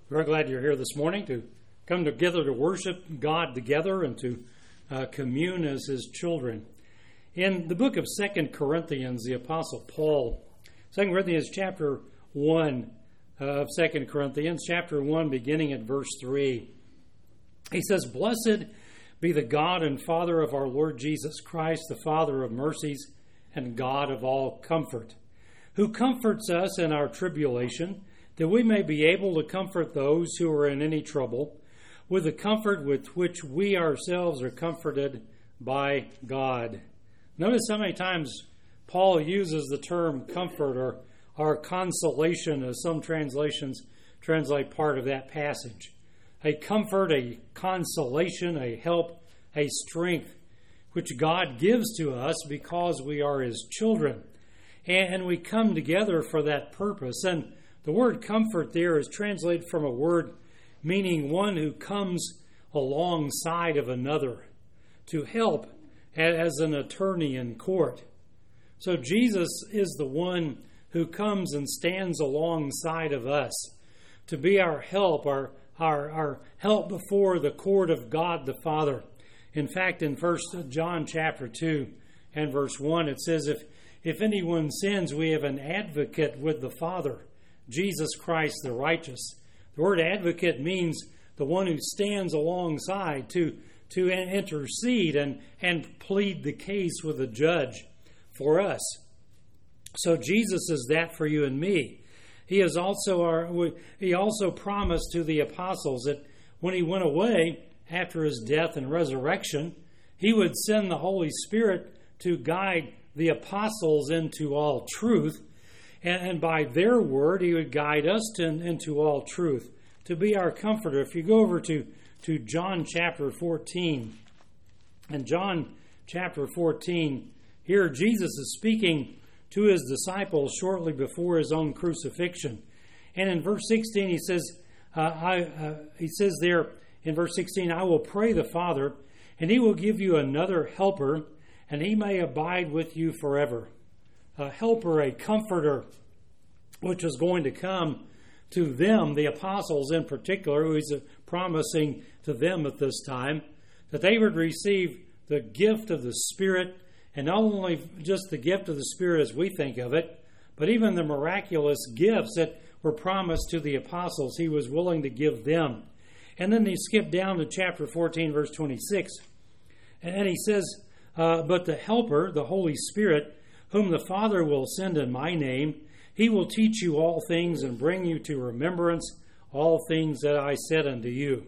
We're glad you're here this morning to come together to worship God together and to commune as His children. In the book of 2 Corinthians, the Apostle Paul, 2 Corinthians chapter 1 of 2 Corinthians, chapter 1, beginning at verse 3, he says, "Blessed be the God and Father of our Lord Jesus Christ, the Father of mercies and God of all comfort, who comforts us in our tribulation, that we may be able to comfort those who are in any trouble with the comfort with which we ourselves are comforted by God." Notice how many times Paul uses the term comfort or consolation, as some translations translate part of that passage. A comfort, a consolation, a help, a strength, which God gives to us because we are His children. And we come together for that purpose. And the word comfort there is translated from a word meaning one who comes alongside of another to help as an attorney in court. So Jesus is the one who comes and stands alongside of us to be our help, our help before the court of God the Father. In fact, in 1 John chapter 2 and verse 1, it says, if anyone sins, we have an advocate with the Father, Jesus Christ the righteous. The word advocate means the one who stands alongside to intercede and plead the case with the judge for us. So Jesus is that for you and me. He also promised to the apostles that when He went away after His death and resurrection, He would send the Holy Spirit to guide the apostles into all truth. And by their word, He would guide us into all truth, to be our comforter. If you go over to John chapter 14, and John chapter 14, here Jesus is speaking to His disciples shortly before His own crucifixion. And in verse 16, He says, He says there in verse 16, "I will pray the Father, and He will give you another helper, and He may abide with you forever." A helper, a comforter, which is going to come to them, the apostles in particular, who He's promising to them at this time, that they would receive the gift of the Spirit, and not only just the gift of the Spirit as we think of it, but even the miraculous gifts that were promised to the apostles, He was willing to give them. And then they skip down to chapter 14, verse 26, and He says, "But the Helper, the Holy Spirit, whom the Father will send in my name, He will teach you all things and bring you to remembrance all things that I said unto you."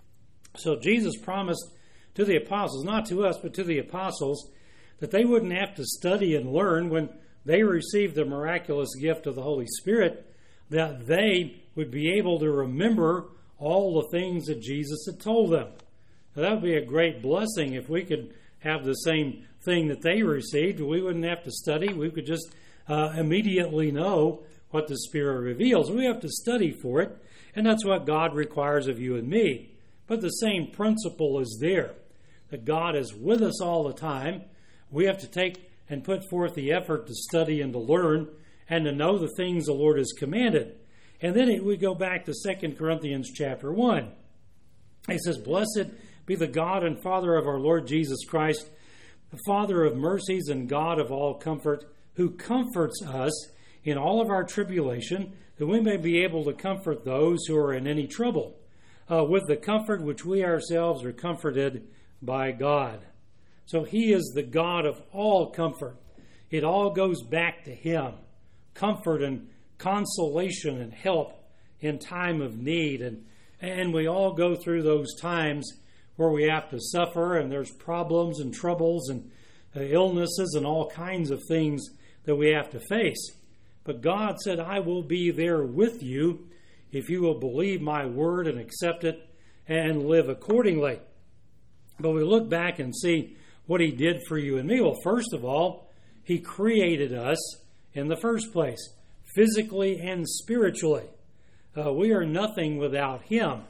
So Jesus promised to the apostles, not to us, but to the apostles, that they wouldn't have to study and learn when they received the miraculous gift of the Holy Spirit, that they would be able to remember all the things that Jesus had told them. Now, that would be a great blessing if we could have the same thing that they received. We wouldn't have to study. We could just immediately know what the Spirit reveals. We have to study for it, and that's what God requires of you and me. But the same principle is there, that God is with us all the time. We have to take and put forth the effort to study and to learn and to know the things the Lord has commanded. And then we go back to 2 Corinthians chapter 1. It says, "Blessed be the God and Father of our Lord Jesus Christ, the Father of mercies and God of all comfort, who comforts us in all of our tribulation, that we may be able to comfort those who are in any trouble, with the comfort which we ourselves are comforted by God." So He is the God of all comfort. It all goes back to Him. Comfort and consolation and help in time of need. And we all go through those times where we have to suffer, and there's problems and troubles and illnesses and all kinds of things that we have to face. But God said, "I will be there with you if you will believe my word and accept it and live accordingly." But we look back and see what He did for you and me. Well, first of all, He created us in the first place, physically and spiritually. We are nothing without Him.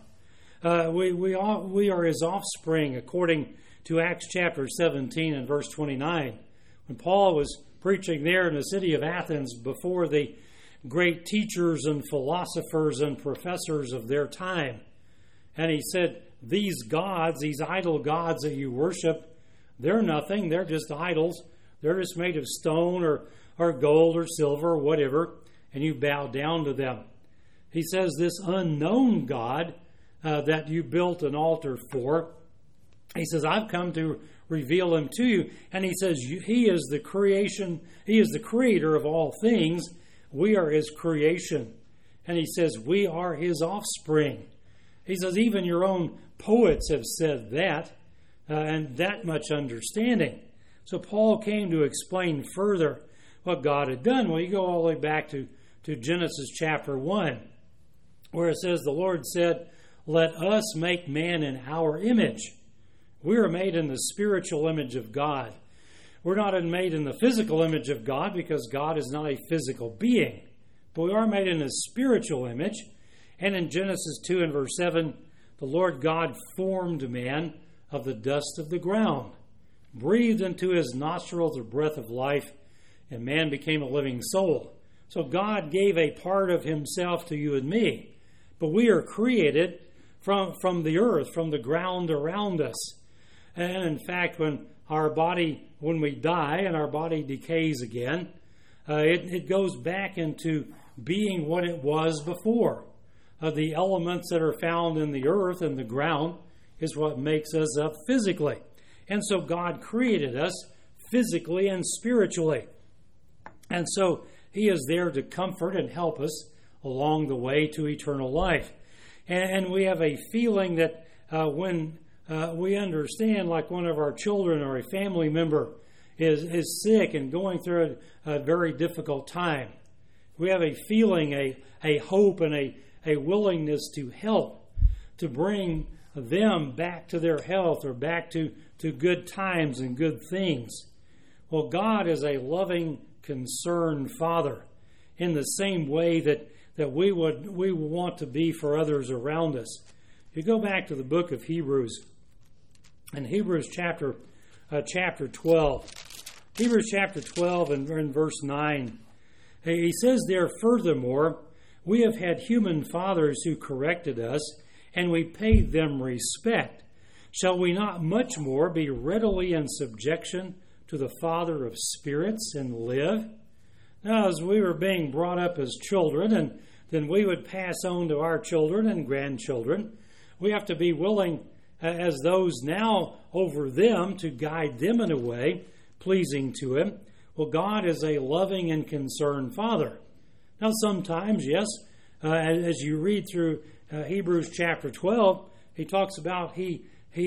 We are His offspring, according to Acts chapter 17 and verse 29. When Paul was preaching there in the city of Athens before the great teachers and philosophers and professors of their time. And he said, these gods, these idol gods that you worship, they're nothing. They're just idols. They're just made of stone or gold or silver or whatever, and you bow down to them. He says this unknown God that you built an altar for, he says, I've come to reveal him to you. And he says, he is the creation, he is the creator of all things. We are his creation. And he says, we are his offspring. He says, even your own poets have said that, and that much understanding. So Paul came to explain further what God had done. Well, you go all the way back to Genesis chapter 1, where it says, the Lord said, let us make man in our image. We are made in the spiritual image of God. We're not made in the physical image of God because God is not a physical being. But we are made in His spiritual image. And in Genesis 2 and verse 7, the Lord God formed man of the dust of the ground, breathed into his nostrils the breath of life, and man became a living soul. So God gave a part of Himself to you and me. But we are created from the earth, from the ground around us. And in fact, when we die and our body decays again, it goes back into being what it was before. The elements that are found in the earth and the ground is what makes us up physically. And so God created us physically and spiritually. And so He is there to comfort and help us along the way to eternal life. And we have a feeling that when we understand, like one of our children or a family member is sick and going through a very difficult time, we have a feeling, a hope, and a willingness to help, to bring them back to their health or back to good times and good things. Well, God is a loving, concerned Father in the same way that we want to be for others around us. You go back to the book of Hebrews, in Hebrews chapter 12. Hebrews chapter 12 and verse 9. He says there, furthermore, we have had human fathers who corrected us, and we paid them respect. Shall we not much more be readily in subjection to the Father of spirits and live? Now, as we were being brought up as children, and then we would pass on to our children and grandchildren, we have to be willing, as those now over them, to guide them in a way pleasing to Him. Well, God is a loving and concerned Father. Now, sometimes, yes, as you read through Hebrews chapter 12, He talks about He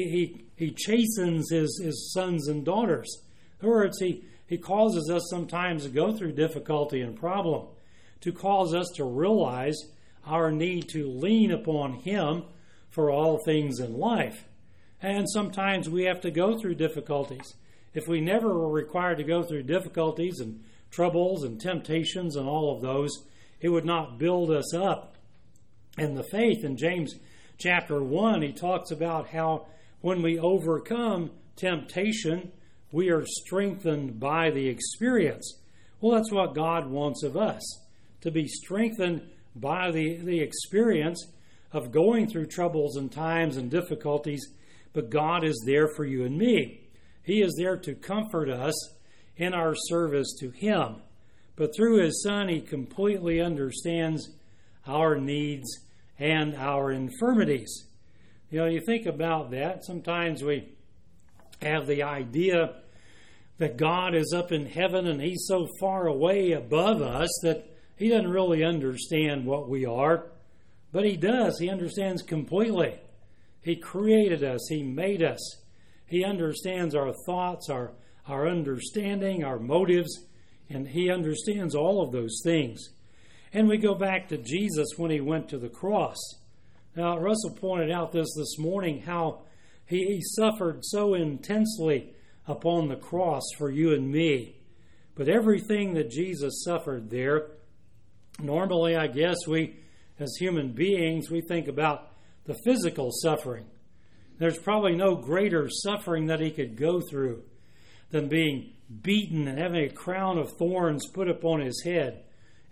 chastens His sons and daughters. In other words, He causes us sometimes to go through difficulty and problem, to cause us to realize our need to lean upon Him for all things in life. And sometimes we have to go through difficulties. If we never were required to go through difficulties and troubles and temptations and all of those, it would not build us up in the faith. In James chapter 1, he talks about how when we overcome temptation, we are strengthened by the experience. Well, that's what God wants of us, to be strengthened by the experience of going through troubles and times and difficulties. But God is there for you and me. He is there to comfort us in our service to Him. But through His Son, He completely understands our needs and our infirmities. You know, you think about that. Sometimes we have the idea that God is up in heaven and He's so far away above us that He doesn't really understand what we are. But He does. He understands completely. He created us. He made us. He understands our thoughts, our understanding, our motives, and He understands all of those things. And we go back to Jesus when He went to the cross. Now, Russell pointed out this morning how He suffered so intensely upon the cross for you and me. But everything that Jesus suffered there, normally, I guess, we, as human beings, we think about the physical suffering. There's probably no greater suffering that He could go through than being beaten and having a crown of thorns put upon His head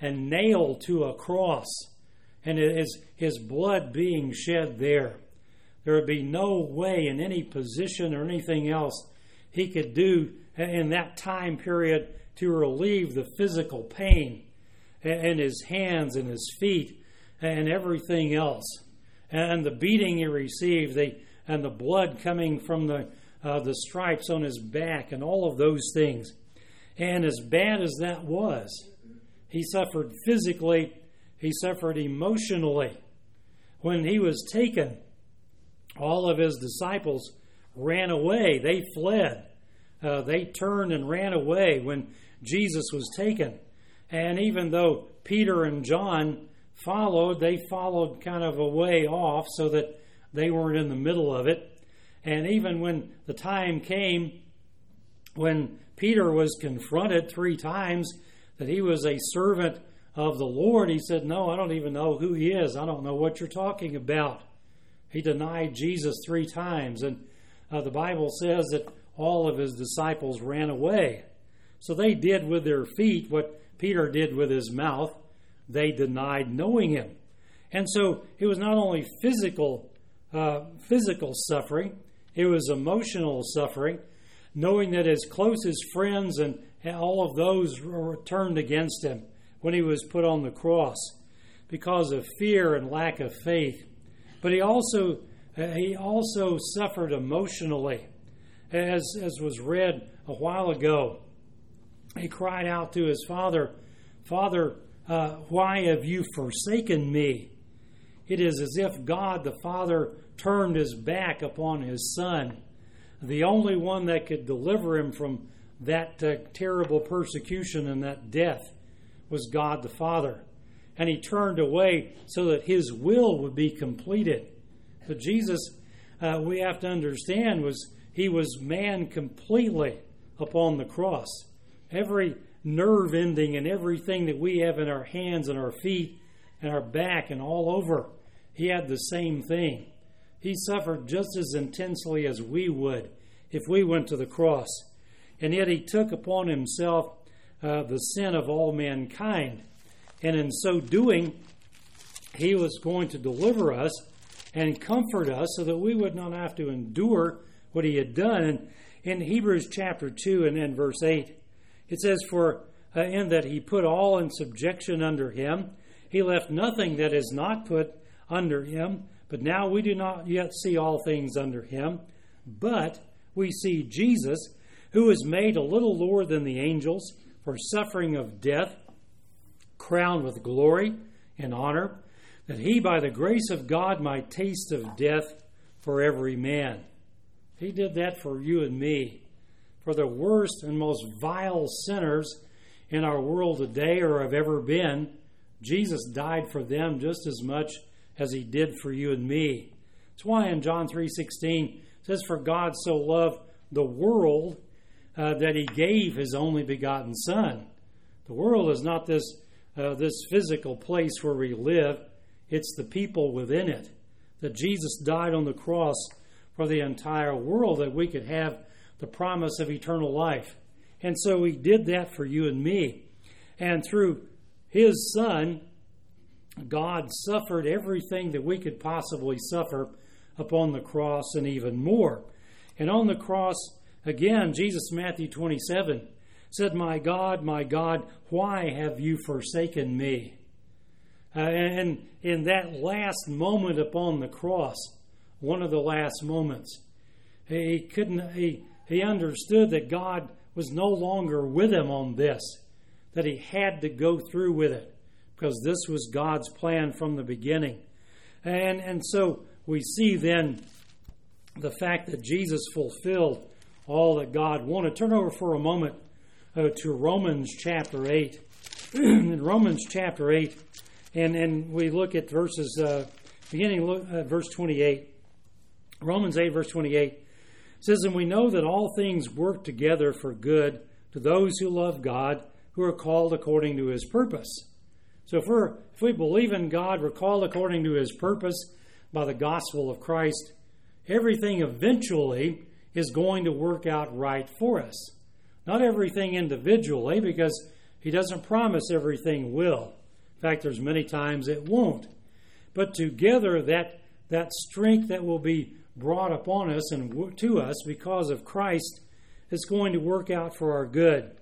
and nailed to a cross, and his blood being shed there. There would be no way in any position or anything else he could do in that time period to relieve the physical pain in his hands and his feet and everything else. And the beating he received, and the blood coming from the stripes on his back and all of those things. And as bad as that was, he suffered physically, he suffered emotionally. When he was taken, all of his disciples ran away. They fled. They turned and ran away when Jesus was taken. And even though Peter and John followed, they followed kind of a way off so that they weren't in the middle of it. And even when the time came when Peter was confronted 3 times that he was a servant of the Lord, he said, "No, I don't even know who he is. I don't know what you're talking about." He denied Jesus 3 times. And the Bible says that all of his disciples ran away. So they did with their feet what Peter did with his mouth. They denied knowing him. And so it was not only physical suffering, it was emotional suffering, knowing that his closest friends and all of those were turned against him when he was put on the cross because of fear and lack of faith. But he also suffered emotionally, as was read a while ago. He cried out to his Father, "Father, why have you forsaken me?" It is as if God the Father turned his back upon his Son. The only one that could deliver him from that terrible persecution and that death was God the Father. And he turned away so that his will would be completed. But Jesus, we have to understand, he was man completely upon the cross. Every nerve ending and everything that we have in our hands and our feet and our back and all over, he had the same thing. He suffered just as intensely as we would if we went to the cross. And yet he took upon himself the sin of all mankind. And in so doing, he was going to deliver us and comfort us so that we would not have to endure what he had done. And in Hebrews chapter 2 and then verse 8, it says, "For in that he put all in subjection under him, he left nothing that is not put under him. But now we do not yet see all things under him. But we see Jesus, who was made a little lower than the angels for suffering of death, crowned with glory and honor, that he by the grace of God might taste of death for every man." He did that for you and me, for the worst and most vile sinners in our world today or have ever been. Jesus died for them just as much as he did for you and me. That's why in John 3:16 it says, "For God so loved the world that he gave his only begotten Son." The world is not this physical place where we live. It's the people within it. That Jesus died on the cross for the entire world, that we could have the promise of eternal life. And so he did that for you and me. And through his Son, God suffered everything that we could possibly suffer upon the cross and even more. And on the cross, again, Jesus, Matthew 27, said, my God, why have you forsaken me?" And in that last moment upon the cross, one of the last moments, he understood that God was no longer with him on this, that he had to go through with it, because this was God's plan from the beginning. And so we see then the fact that Jesus fulfilled all that God wanted. Turn over for a moment to Romans chapter 8. In Romans chapter 8, and we look at verses, beginning at verse 28. Romans 8, verse 28 says, "And we know that all things work together for good to those who love God, who are called according to his purpose." So if we believe in God, we're called according to his purpose by the gospel of Christ, everything eventually is going to work out right for us. Not everything individually, because He doesn't promise everything will. In fact, there's many times it won't. But together, that strength that will be brought upon us and to us because of Christ is going to work out for our good.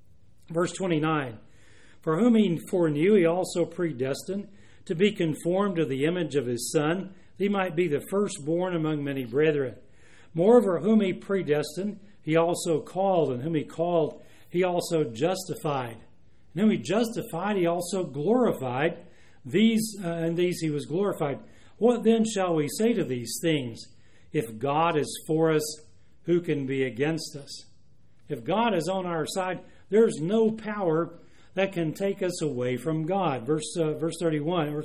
Verse 29, for whom he foreknew, he also predestined to be conformed to the image of his Son, that he might be the firstborn among many brethren. Moreover, whom he predestined, he also called, and whom he called, he also justified. And whom he justified, he also glorified. These he was glorified. What then shall we say to these things? If God is for us, who can be against us? If God is on our side, there's no power that can take us away from God. Verse 31 or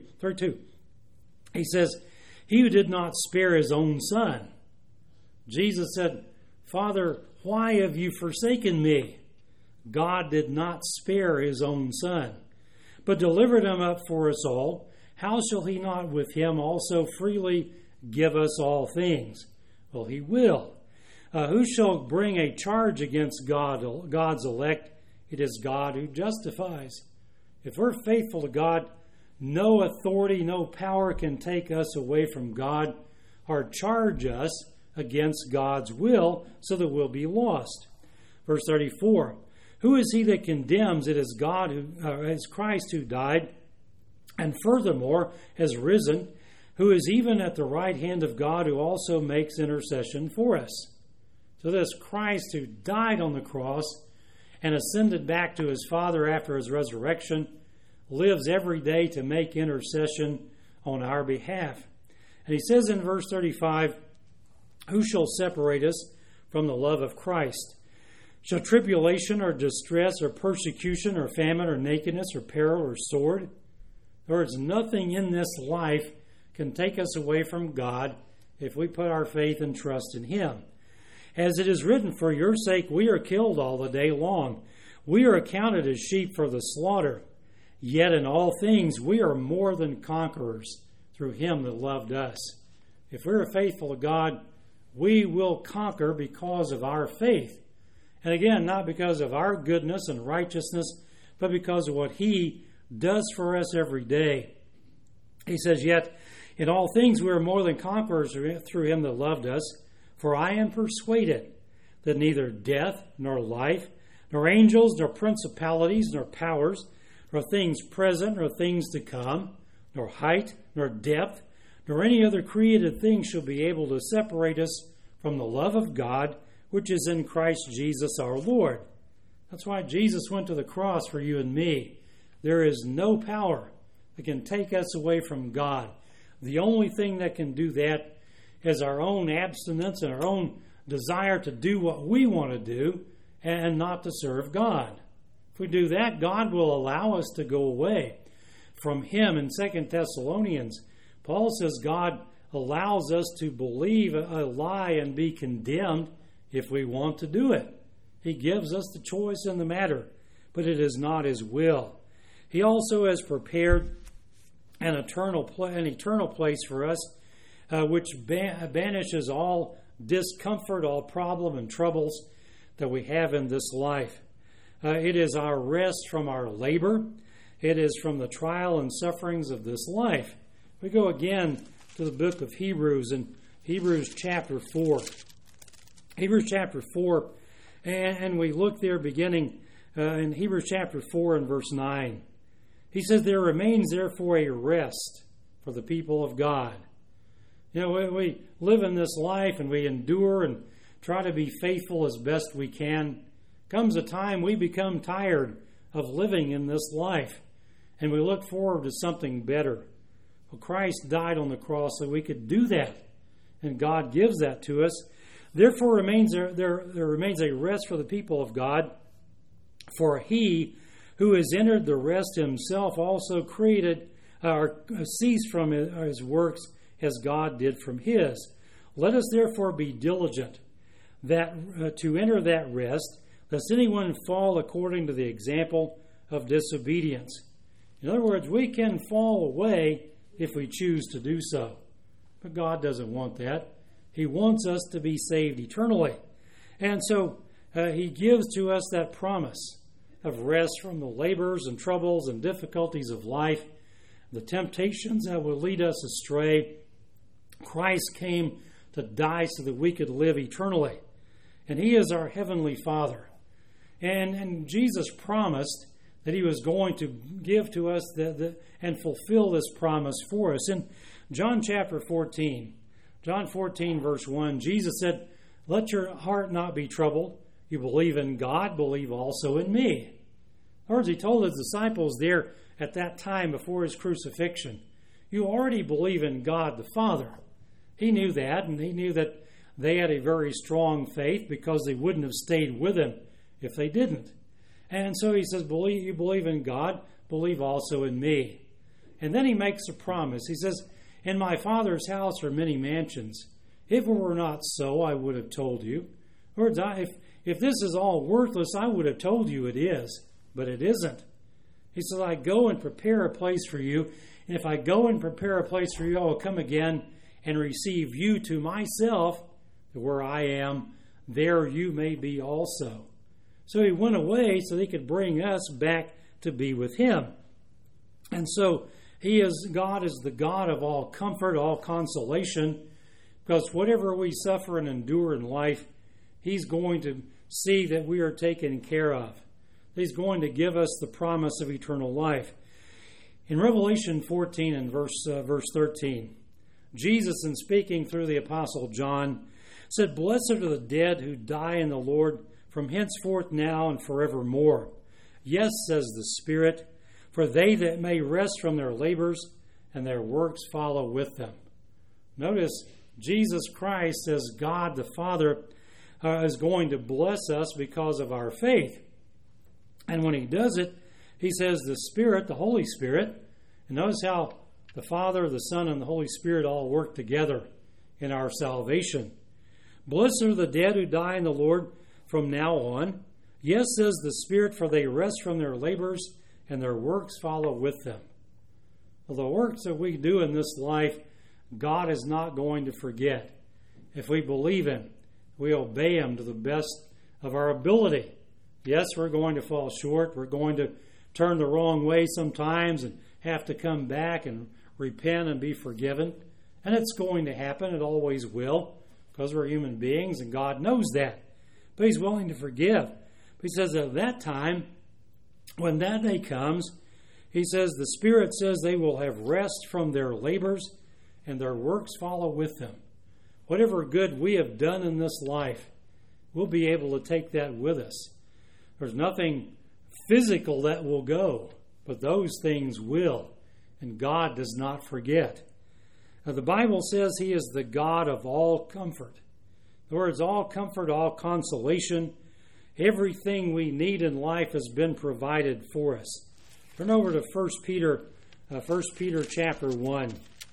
32. He says, he who did not spare his own Son. Jesus said, Father, why have you forsaken me? God did not spare his own Son, but delivered him up for us all. How shall he not with him also freely give us all things? Well, he will. Who shall bring a charge against God's elect? It is God who justifies. If we're faithful to God, no authority, no power can take us away from God or charge us against God's will so that we'll be lost. Verse 34, who is he that condemns? It is God is Christ who died and furthermore has risen, who is even at the right hand of God, who also makes intercession for us. So this Christ who died on the cross and ascended back to his Father after his resurrection lives every day to make intercession on our behalf. And he says in verse 35, who shall separate us from the love of Christ? Shall tribulation or distress or persecution or famine or nakedness or peril or sword? There is nothing in this life can take us away from God if we put our faith and trust in him. As it is written, for your sake we are killed all the day long. We are accounted as sheep for the slaughter. Yet in all things we are more than conquerors through him that loved us. If we're faithful to God, we will conquer because of our faith. And again, not because of our goodness and righteousness, but because of what he does for us every day. He says, yet in all things we are more than conquerors through him that loved us. For I am persuaded that neither death, nor life, nor angels, nor principalities, nor powers, nor things present, nor things to come, nor height, nor depth, nor any other created thing shall be able to separate us from the love of God, which is in Christ Jesus our Lord. That's why Jesus went to the cross for you and me. There is no power that can take us away from God. The only thing that can do that is our own abstinence and our own desire to do what we want to do and not to serve God. If we do that, God will allow us to go away from him. In 2 Thessalonians, Paul says God allows us to believe a lie and be condemned if we want to do it. He gives us the choice in the matter, but it is not his will. He also has prepared an eternal place for us, which banishes all discomfort, all problem and troubles that we have in this life. It is our rest from our labor. It is from the trial and sufferings of this life. We go again to the book of Hebrews, in Hebrews chapter 4. Hebrews chapter 4, and we look there beginning in Hebrews chapter 4 and verse 9. He says, there remains therefore a rest for the people of God. You know, we live in this life and we endure and try to be faithful as best we can. Comes a time we become tired of living in this life and we look forward to something better. Well, Christ died on the cross so we could do that, and God gives that to us. Therefore there remains a rest for the people of God, for he who has entered the rest himself also created or ceased from his works as God did from his. Let us therefore be diligent that to enter that rest, lest anyone fall according to the example of disobedience. In other words, we can fall away if we choose to do so. But God doesn't want that. He wants us to be saved eternally. And so he gives to us that promise of rest from the labors and troubles and difficulties of life, the temptations that will lead us astray. Christ came to die so that we could live eternally. And He is our Heavenly Father. And Jesus promised that He was going to give to us and fulfill this promise for us. In John chapter 14, John 14 verse 1, Jesus said, "Let your heart not be troubled. You believe in God, believe also in me." In other words, He told His disciples there at that time before His crucifixion, you already believe in God the Father. He knew that, and He knew that they had a very strong faith because they wouldn't have stayed with Him if they didn't. And so He says, you believe in God, believe also in me. And then He makes a promise. He says, "In my Father's house are many mansions. If it were not so, I would have told you." In other words, if this is all worthless, I would have told you it is, but it isn't. He says, "I go and prepare a place for you. And if I go and prepare a place for you, I will come again and receive you to myself, that where I am, there you may be also." So He went away so that He could bring us back to be with Him. And so God is the God of all comfort, all consolation, because whatever we suffer and endure in life, He's going to see that we are taken care of. He's going to give us the promise of eternal life. In Revelation 14 and verse 13, Jesus, in speaking through the Apostle John, said, "Blessed are the dead who die in the Lord from henceforth now and forevermore. Yes, says the Spirit, for they that may rest from their labors, and their works follow with them." Notice, Jesus Christ, as God the Father, is going to bless us because of our faith. And when He does it, He says the Spirit, the Holy Spirit, and notice how the Father, the Son, and the Holy Spirit all work together in our salvation. "Blessed are the dead who die in the Lord from now on. Yes, says the Spirit, for they rest from their labors, and their works follow with them." Well, the works that we do in this life, God is not going to forget. If we believe Him, we obey Him to the best of our ability. Yes, we're going to fall short. We're going to turn the wrong way sometimes and have to come back and repent and be forgiven. And it's going to happen. It always will, because we're human beings, and God knows that. But He's willing to forgive. But He says at that time, when that day comes, He says the Spirit says they will have rest from their labors, and their works follow with them. Whatever good we have done in this life, we'll be able to take that with us. There's nothing physical that will go, but those things will, and God does not forget. Now, the Bible says He is the God of all comfort. In other words, all comfort, all consolation, everything we need in life has been provided for us. Turn over to 1 Peter chapter 1.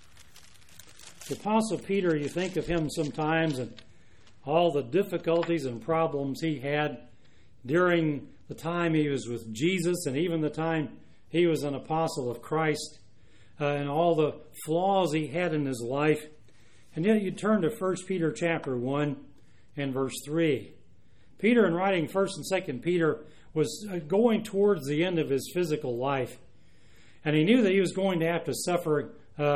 The Apostle Peter, you think of him sometimes and all the difficulties and problems he had during the time he was with Jesus, and even the time he was an apostle of Christ, and all the flaws he had in his life. And yet you turn to 1 Peter chapter 1 and verse 3. Peter, in writing 1 and 2 Peter, was going towards the end of his physical life. And he knew that he was going to have to suffer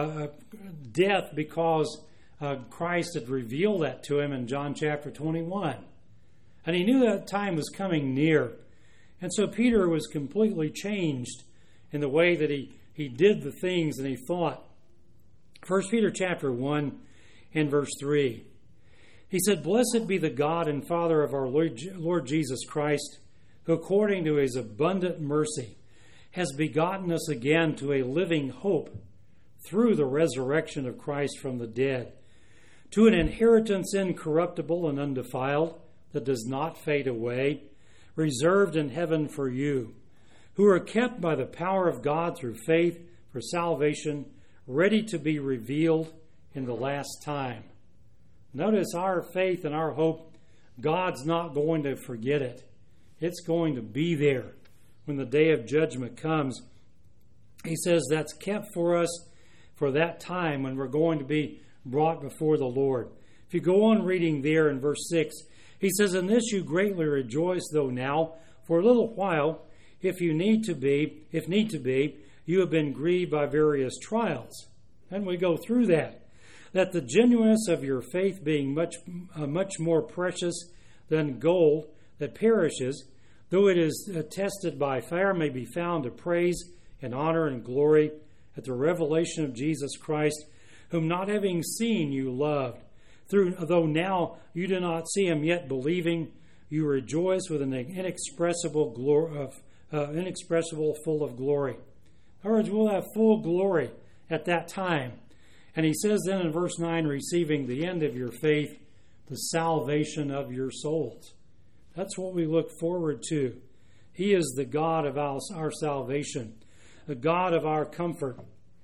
death because Christ had revealed that to him in John chapter 21. And he knew that time was coming near. And so Peter was completely changed in the way that he did the things and he thought. 1 Peter chapter 1 and verse 3. He said, "Blessed be the God and Father of our Lord Jesus Christ, who according to His abundant mercy has begotten us again to a living hope through the resurrection of Christ from the dead, to an inheritance incorruptible and undefiled that does not fade away, reserved in heaven for you, who are kept by the power of God through faith for salvation, ready to be revealed in the last time." Notice our faith and our hope, God's not going to forget it. It's going to be there when the day of judgment comes. He says that's kept for us for that time when we're going to be brought before the Lord. If you go on reading there in verse 6, he says, "In this you greatly rejoice, though now, for a little while, if need to be, you have been grieved by various trials. And we go through that the genuineness of your faith being much more precious than gold that perishes, though it is tested by fire, may be found to praise and honor and glory at the revelation of Jesus Christ, whom not having seen you loved. Though now you do not see him, yet believing, you rejoice with an inexpressible full of glory. In other words, we'll have full glory at that time. And he says then in verse 9, receiving the end of your faith, the salvation of your souls. That's what we look forward to. He is the God of our salvation, the God of our comfort.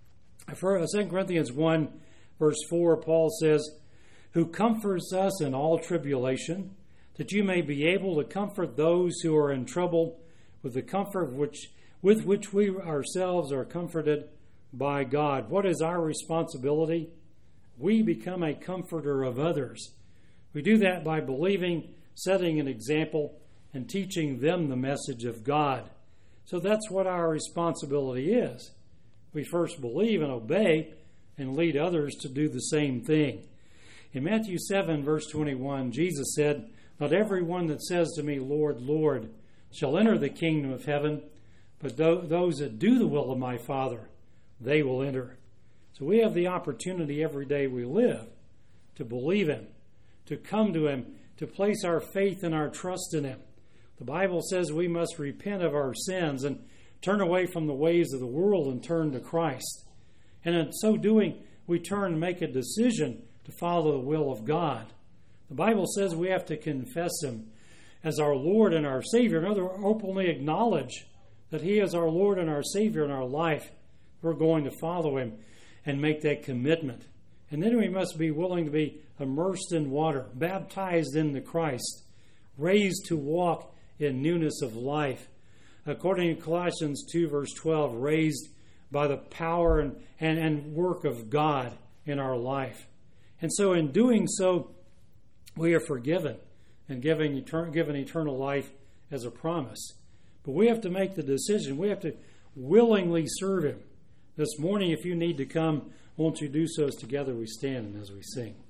For 2 Corinthians 1, verse 4, Paul says, who comforts us in all tribulation, that you may be able to comfort those who are in trouble with the comfort with which we ourselves are comforted by God. What is our responsibility? We become a comforter of others. We do that by believing, setting an example, and teaching them the message of God. So that's what our responsibility is. We first believe and obey and lead others to do the same thing. In Matthew 7, verse 21, Jesus said, not everyone that says to me, Lord, Lord, shall enter the kingdom of heaven, but those that do the will of my Father, they will enter. So we have the opportunity every day we live to believe him, to come to him, to place our faith and our trust in him. The Bible says we must repent of our sins and turn away from the ways of the world and turn to Christ. And in so doing, we turn and make a decision to follow the will of God. The Bible says we have to confess him as our Lord and our Savior. In other words, openly acknowledge that he is our Lord and our Savior in our life. We're going to follow him and make that commitment. And then we must be willing to be immersed in water, baptized into Christ, raised to walk in newness of life. According to Colossians 2, verse 12, raised by the power and work of God in our life. And so in doing so, we are forgiven and given eternal life as a promise. But we have to make the decision. We have to willingly serve him. This morning, if you need to come, won't you do so as together we stand and as we sing.